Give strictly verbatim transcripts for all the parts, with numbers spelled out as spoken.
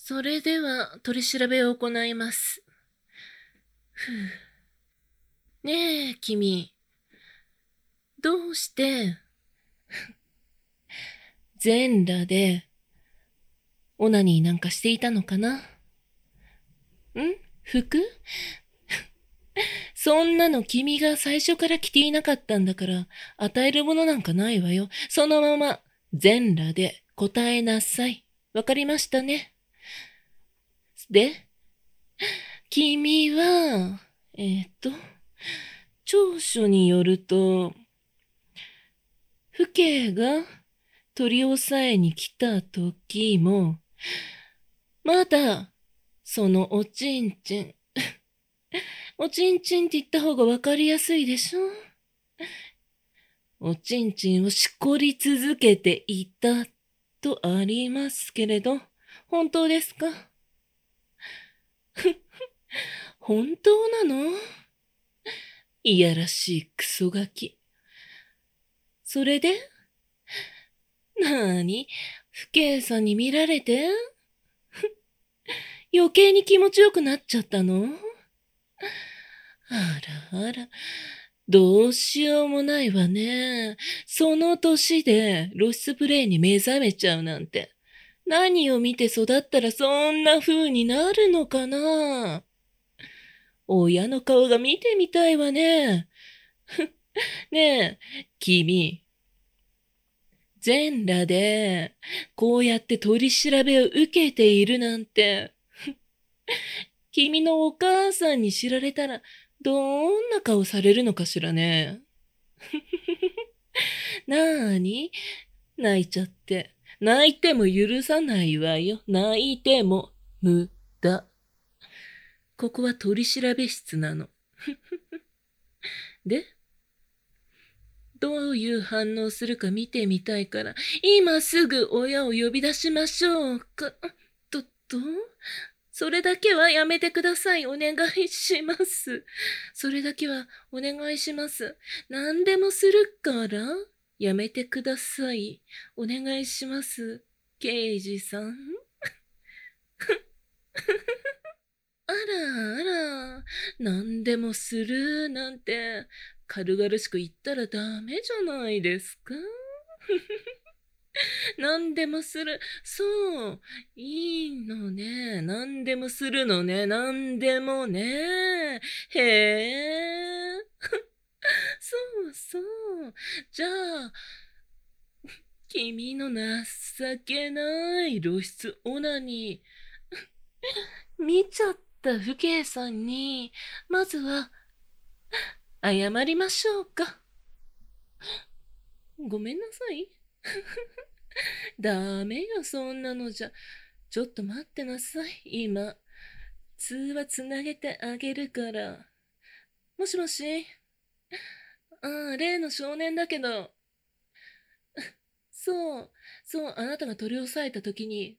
それでは取り調べを行います。ふう。ねえ、君。どうして、全裸で、オナニーなんかしていたのかな？ん？服？そんなの君が最初から着ていなかったんだから、与えるものなんかないわよ。そのまま、全裸で答えなさい。わかりましたね。で、君は、えーっと、調書によると、父兄が取り押さえに来た時も、まだ、そのおちんちん、おちんちんって言った方がわかりやすいでしょ？おちんちんをしこり続けていたとありますけれど、本当ですか？本当なの？いやらしいクソガキ。それで、なーに、父兄さんに見られて余計に気持ちよくなっちゃったの？あらあら、どうしようもないわね。その年で露出プレイに目覚めちゃうなんて。何を見て育ったらそんな風になるのかな？親の顔が見てみたいわね。ねえ、君、全裸で、こうやって取り調べを受けているなんて、君のお母さんに知られたら、どんな顔されるのかしらね。なーに？泣いちゃって。泣いても許さないわよ。泣いても無駄。ここは取り調べ室なの。で、どういう反応するか見てみたいから、今すぐ親を呼び出しましょうか。とっと、それだけはやめてください。お願いします。それだけはお願いします。何でもするから、やめてください。お願いします。刑事さん。あらあら、何でもするなんて、軽々しく言ったらダメじゃないですか。何でもする。そう。いいのね。何でもするのね。何でもね。へえ。そうそう。じゃあ、君の情けない露出オナニー、見ちゃった父兄さんに、まずは謝りましょうか。ごめんなさい。ダメよ、そんなのじゃ。ちょっと待ってなさい、今。通話つなげてあげるから。もしもし。ああ、例の少年だけど。そう、そう、あなたが取り押さえた時に。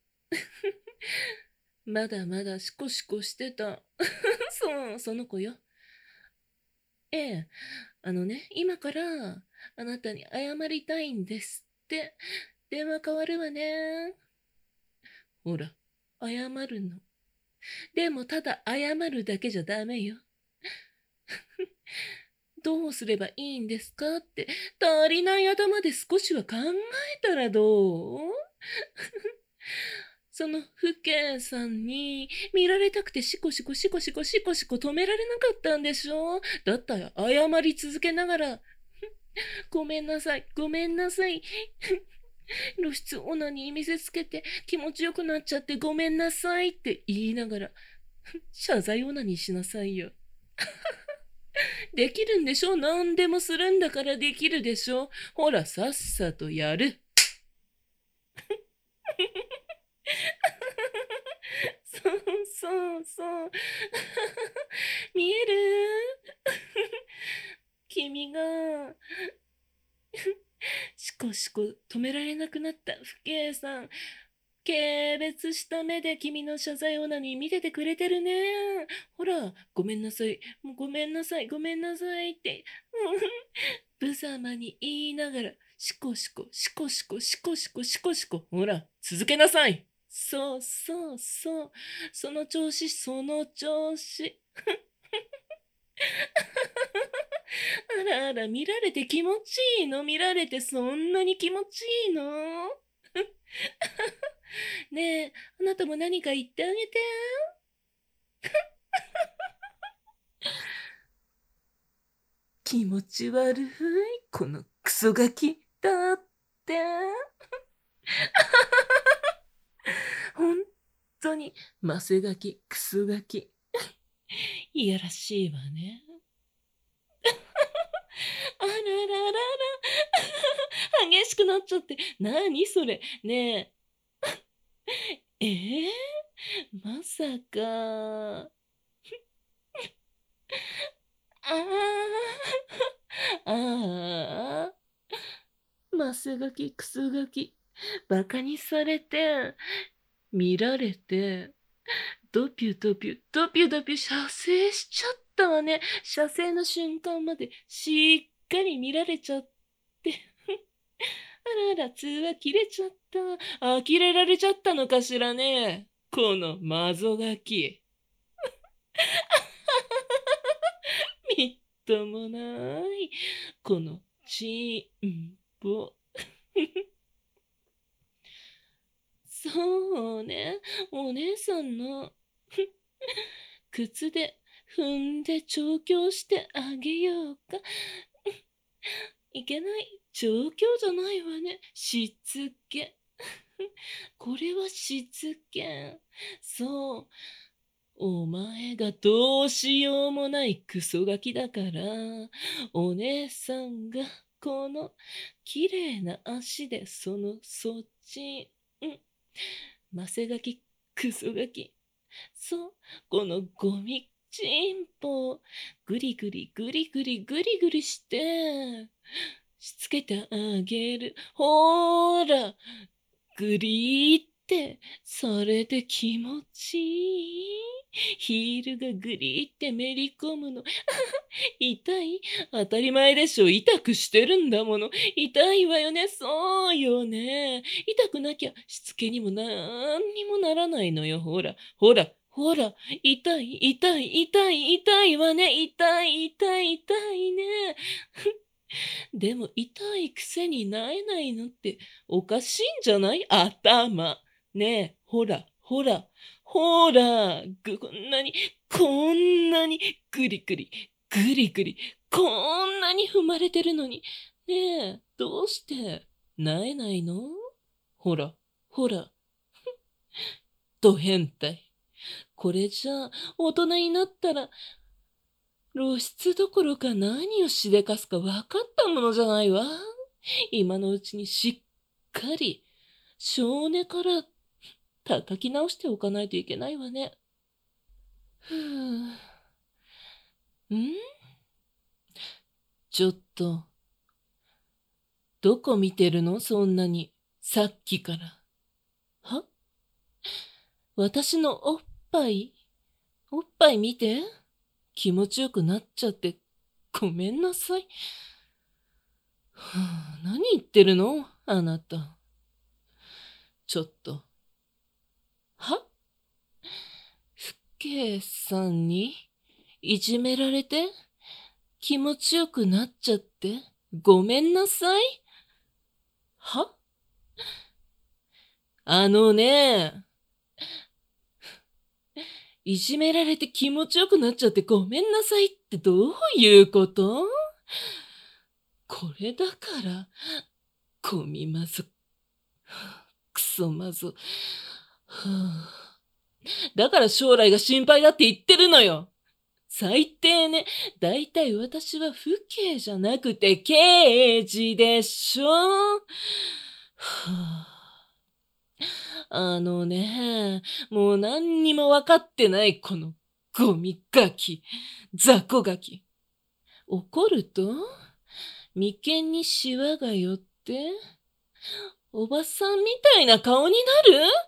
まだまだシコシコしてた。そう、その子よ。ええ、あのね、今からあなたに謝りたいんですって。電話変わるわね。ほら、謝るの。でもただ謝るだけじゃダメよ。どうすればいいんですかって、足りない頭で少しは考えたらどう？その父兄さんに見られたくてシコシコシコシコシコシコ止められなかったんでしょ？だったら謝り続けながら、ごめんなさい、ごめんなさい。露出オナに見せつけて気持ちよくなっちゃってごめんなさいって言いながら、謝罪オナにしなさいよ。できるんでしょ？何でもするんだからできるでしょ？ほら、さっさとやる。そうそうそう。見える？君が、しこしこ止められなくなった父兄さん。軽蔑した目で君の謝罪オナに見ててくれてるね。ほら、ごめんなさい。もうごめんなさい。ごめんなさいって。無様に言いながら、シコシコ、シコシコ、シコシコ、シコシコ。ほら、続けなさい。 そうそうそう。その調子、その調子。あらあら、見られて気持ちいいの？見られてそんなに気持ちいいの？ねえ、あなたも何か言ってあげて。気持ち悪い、このクソガキ。だって。ほんとに、マセガキ、クソガキ。いやらしいわね。あらららら。激しくなっちゃって。なにそれ。ねえ。えー、まさか。ああ。ああ。マセガキ、クソガキ。バカにされて、見られて、ドピュドピュ、ドピュドピュ射精しちゃったわね。射精の瞬間までしっかり見られちゃって。あらあら、通話切れちゃった。呆れられちゃったのかしらね。このマゾガキ。みっともない。このチンポ。そうね。お姉さんの靴で踏んで調教してあげようか。いけない。調教じゃないわね。しつけ。これはしつけ。そう。お前がどうしようもないクソガキだから、お姉さんがこの綺麗な足でそのそっち、うん、マセガキ、クソガキ。そう、このゴミチンポをグリグリグリグリグリグリして、しつけてあげる。ほーら、グリーってそれで気持ちいい。ヒールがグリーってめり込むの。痛い？当たり前でしょ。痛くしてるんだもの。痛いわよね。そうよね。痛くなきゃしつけにもなんにもならないのよ。ほら、ほら、ほら。痛い、痛い、痛い、痛いわね。痛い、痛い、痛いね。でも痛いくせになえないのっておかしいんじゃない？頭。ねえ、ほら、ほら、ほら、ぐこんなに、こんなに、ぐりぐり、ぐりぐり、こんなに踏まれてるのに。ねえ、どうしてなえないの？ほら、ほら、ド変態。これじゃあ、大人になったら、露出どころか何をしでかすか分かったものじゃないわ。今のうちにしっかり少年から叩き直しておかないといけないわね。ふぅ。ん？ちょっと、どこ見てるの？そんなに。さっきから。は？私のおっぱい？おっぱい見て。気持ちよくなっちゃって、ごめんなさい。はあ、何言ってるの？あなた。ちょっと。は？ふけいさんにいじめられて気持ちよくなっちゃってごめんなさい。は？あのね、いじめられて気持ちよくなっちゃってごめんなさいってどういうこと？これだから、ゴミまず、クソまず、はあ、だから将来が心配だって言ってるのよ。最低ね。だいたい私は父兄じゃなくて刑事でしょ。はあ、あのね、もう何にも分かってないこのゴミガキ、雑魚ガキ。怒ると眉間にシワが寄っておばさんみたいな顔になる？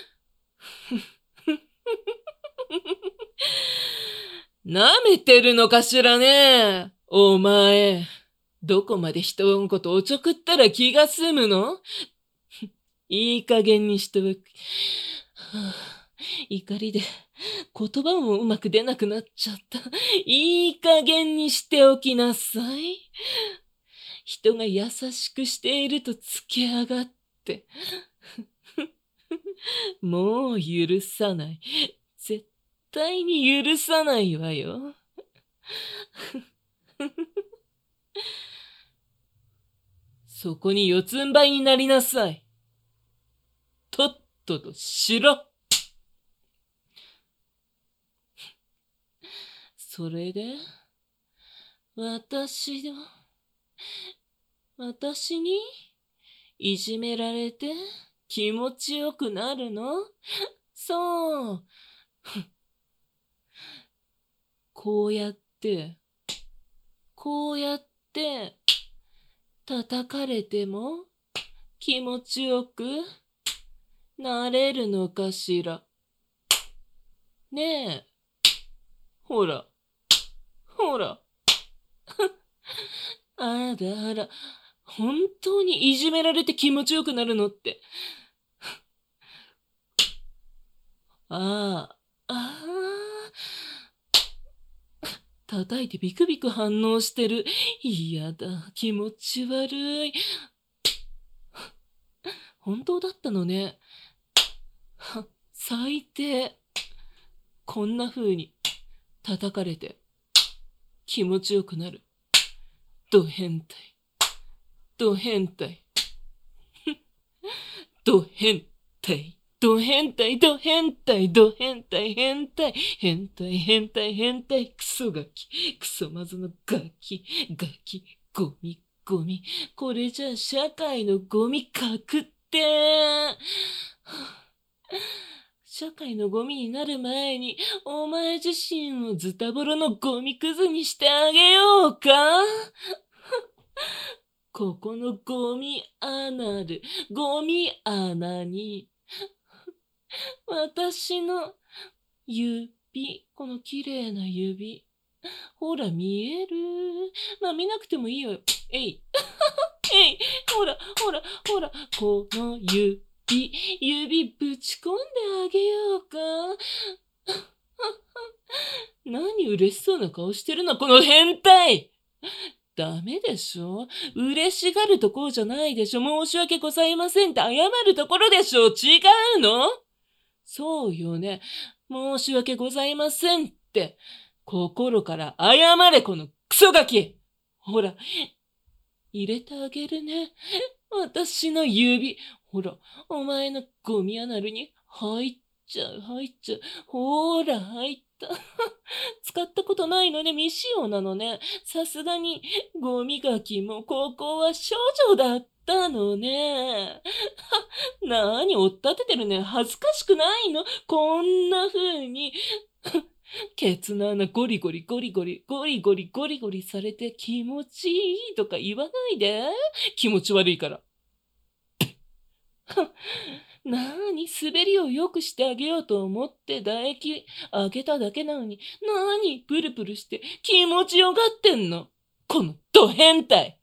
舐めてるのかしらね。お前、どこまで人のことおちょくったら気が済むの？いい加減にしておく。 あ、怒りで言葉もうまく出なくなっちゃった。いい加減にしておきなさい。人が優しくしているとつけ上がって。もう許さない。絶対に許さないわよ。そこに四つん這いになりなさい。とっととしろ。それで、私の、私にいじめられて気持ちよくなるの？そう。こうやって、こうやって叩かれても気持ちよくなれるのかしら。ねえ、ほら、ほら。あらあら、本当にいじめられて気持ちよくなるのって。ああ、ああ。叩いてビクビク反応してる。嫌だ、気持ち悪い。本当だったのね。は、最低。こんな風に叩かれて気持ちよくなる。ド変態。ド変態。ド変態。ド変態、ド変態、ド変態、変態、変態、変態、変態、クソガキ、クソマズのガキ、ガキ、ゴミ、ゴミ。これじゃ社会のゴミ確定。社会のゴミになる前に、お前自身をズタボロのゴミくずにしてあげようか。ここのゴミアナル、ゴミ穴に、私の指、この綺麗な指。ほら、見える？まあ、見なくてもいいよ。えい。えい。ほら、ほら、ほら、この指、指ぶち込んであげようか。何嬉しそうな顔してるの、この変態！ダメでしょ？嬉しがるところじゃないでしょ？申し訳ございませんって謝るところでしょ？違うの？そうよね。申し訳ございませんって、心から謝れ、このクソガキ！ほら、入れてあげるね。私の指。ほら、お前のゴミアナルに入っちゃう、入っちゃう。ほら、入った。使ったことないのね、未使用なのね。さすがに、ゴミガキもここは少女だったのね。なーに、追っ立ててるね。恥ずかしくないの？こんな風に。ケツの穴ゴリゴリゴリゴリゴリゴリゴリゴリされて気持ちいいとか言わないで。気持ち悪いから。なーに、滑りを良くしてあげようと思って唾液あげただけなのに、なーに、プルプルして気持ちよがってんの。このド変態。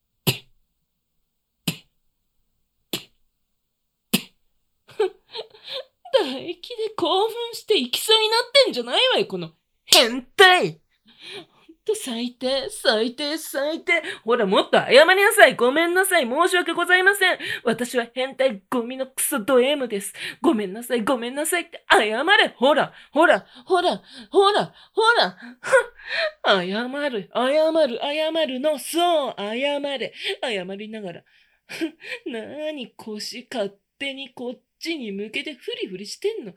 唾液で興奮して行きそうになってんじゃないわよ、この変態。ほんと最低、最低、最低。ほら、もっと謝りなさい。ごめんなさい。申し訳ございません。私は変態ゴミのクソド M です。ごめんなさい、ごめんなさいって謝れ。ほら、ほら、ほら、ほら、ほら。謝る、謝る、謝るの。そう、謝れ。謝りながら。なーに腰勝手にこっちに向けてフリフリしてんの。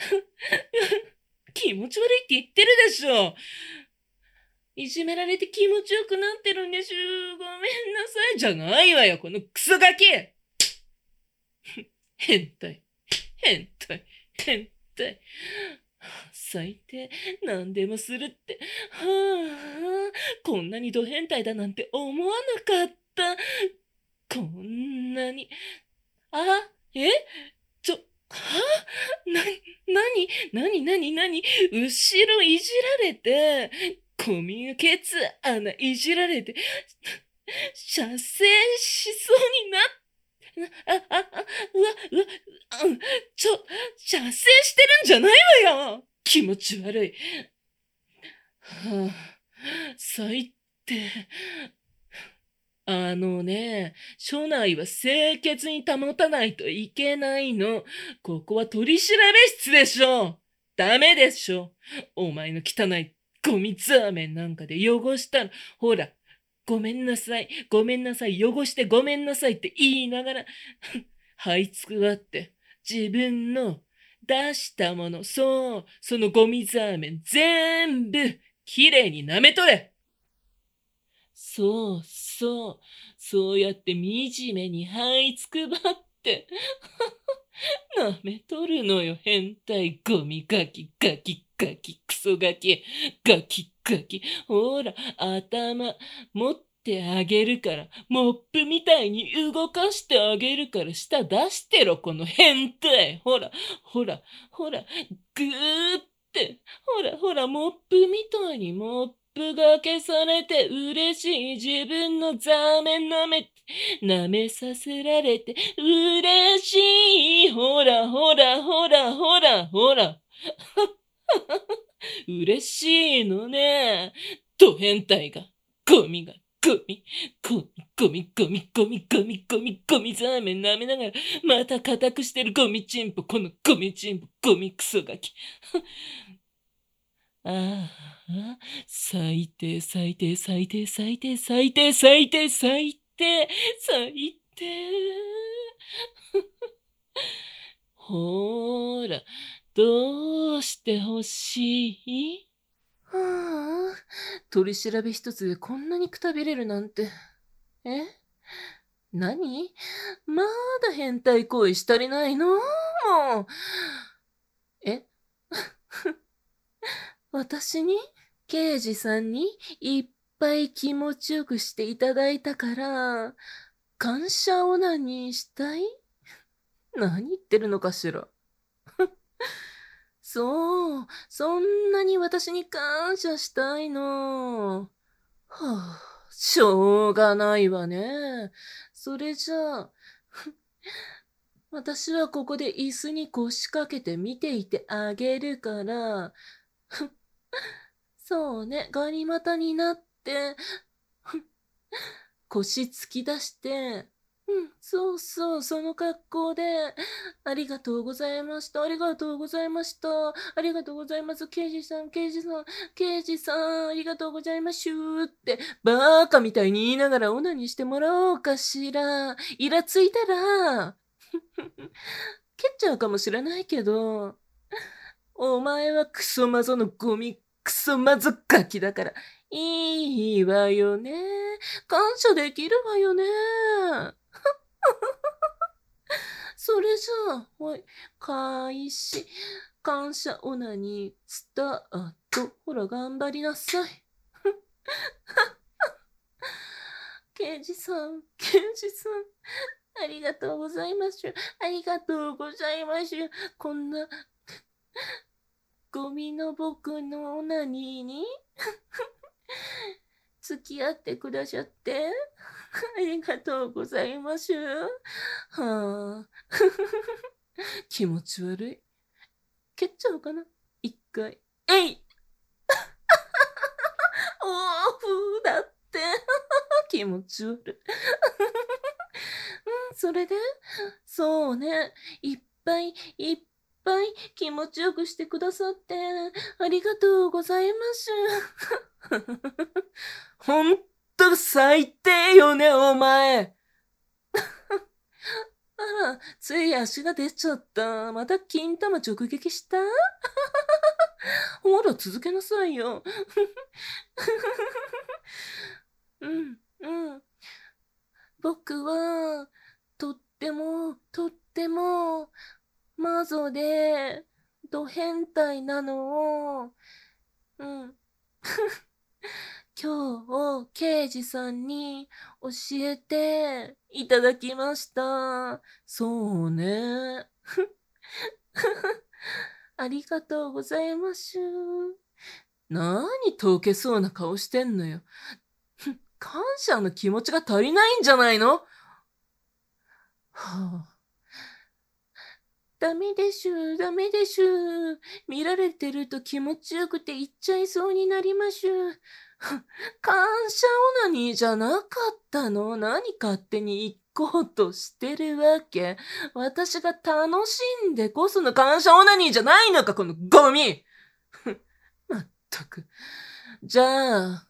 気持ち悪いって言ってるでしょ。いじめられて気持ちよくなってるんでしゅ。ごめんなさい。じゃないわよ、このクソガキ！変態、変態、変態。最低、何でもするって。はあ、こんなにド変態だなんて思わなかった。こんなに。あ、え？ちょ、はあ？な、なに、なになになに？後ろいじられて、ゴミがケツ穴いじられて、射精しそうになっ、 あ、あ、あ、うわ、うわ、うん、ちょ、射精してるんじゃないわよ。気持ち悪い。はあ、最低。あのね、署内は清潔に保たないといけないの。ここは取り調べ室でしょ。ダメでしょ。お前の汚いゴミザーメンなんかで汚したの。ほら、ごめんなさい、ごめんなさい、汚してごめんなさいって言いながら、這いつくばって、自分の出したもの、そう、そのゴミザーメン全部、きれいに舐めとれ。そうそう、そうやって惨めに這いつくばって、舐めとるのよ、変態ゴミガキガキガキクソガキガキガキ。ほら、頭持ってあげるから、モップみたいに動かしてあげるから、舌出してろ、この変態。ほら、ほら、ほら、ぐーって、ほら、ほら、モップみたいにモップがけされて嬉しい自分のザーメン舐めて、舐めさせられて嬉しい。ほらほらほらほらほら。嬉しいのね。ド変態が。ゴミが。ゴミ。ゴミ、ゴミ、ゴミ、ゴミ、ゴミ、ゴミ、ゴミザーメン舐めながら、また固くしてるゴミチンポ。このゴミチンポ、ゴミクソガキ。ああ、最低、最低、最低、最低、最低、最低、最低、最低。ほーら、どうしてほしい？はあ、取り調べ一つでこんなにくたびれるなんて。え？何？まだ変態行為し足りないの？もう。え？私に？刑事さんにいっぱい気持ちよくしていただいたから、感謝オナニーしたい？何言ってるのかしら。そう、そんなに私に感謝したいの。はあ、しょうがないわね。それじゃあ、私はここで椅子に腰掛けて見ていてあげるから、そうね、ガニ股になって、腰突き出して、うん、そうそう、その格好で、ありがとうございました、ありがとうございました、ありがとうございます、刑事さん、刑事さん、刑事さん、ありがとうございますって、バーカみたいに言いながらオナニーしてもらおうかしら。イラついたら、蹴っちゃうかもしれないけど、お前はクソマゾのゴミ、クソマゾガキだから、いいわよね。感謝できるわよね。それじゃあ、はい、開始。感謝オナニー、スタート。ほら、頑張りなさい。刑事さん、刑事さん、ありがとうございます。ありがとうございます。こんな、ゴミの僕のオナニーに付き合ってくださって、ありがとうございます。はあ、気持ち悪い。蹴っちゃおうかな一回。えいおーふーだって。気持ち悪い。うん、それでそうね。いっぱいいっぱい気持ちよくしてくださって、ありがとうございます。ほんと最低よね、お前。あら、つい足が出ちゃった。また金玉直撃したほら、続けなさいよ。うん、うん。僕は、とっても、とっても、マゾで、ド変態なのを、うん。今日、刑事さんに教えていただきました。そうね。ありがとうございます。なに溶けそうな顔してんのよ。感謝の気持ちが足りないんじゃないの？ はあ、ダメでしゅ、ダメでしゅ。見られてると気持ちよくて言っちゃいそうになりましゅ。感謝オナニーじゃなかったの？何勝手に行こうとしてるわけ？私が楽しんでこその感謝オナニーじゃないのか、このゴミまったく。じゃあ、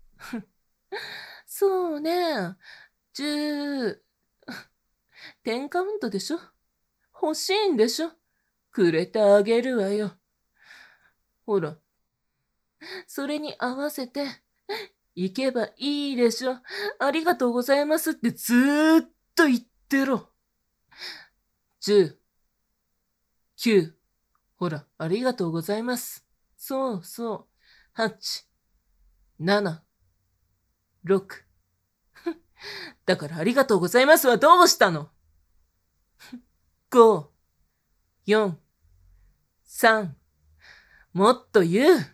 そうね。じゅう、テンカウントでしょ？欲しいんでしょ？くれてあげるわよ。ほら、それに合わせて、行けばいいでしょ。ありがとうございますってずーっと言ってろ。じゅう、きゅう、ほら、ありがとうございます。そうそう。はち、なな、ろく。だからありがとうございますはどうしたの？ご、よん、さん、もっと言う。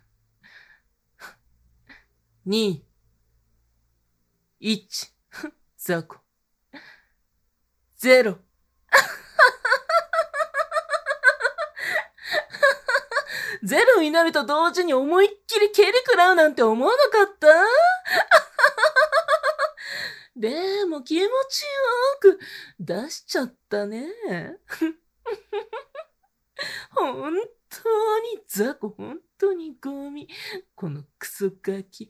に、いち、雑魚。ゼロ。ゼロになると同時に思いっきり蹴り食らうなんて思わなかった？でも気持ちよく出しちゃったね。本当に雑魚、本当にゴミ。このクソガキ。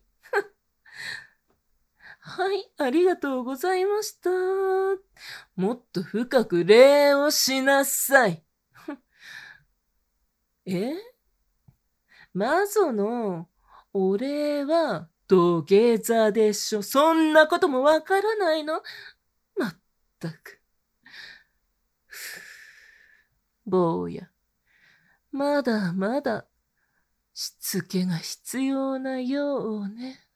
はい、ありがとうございました。もっと深く礼をしなさい。え？マゾのお礼は土下座でしょ。そんなこともわからないの？まったく。坊や、まだまだしつけが必要なようね。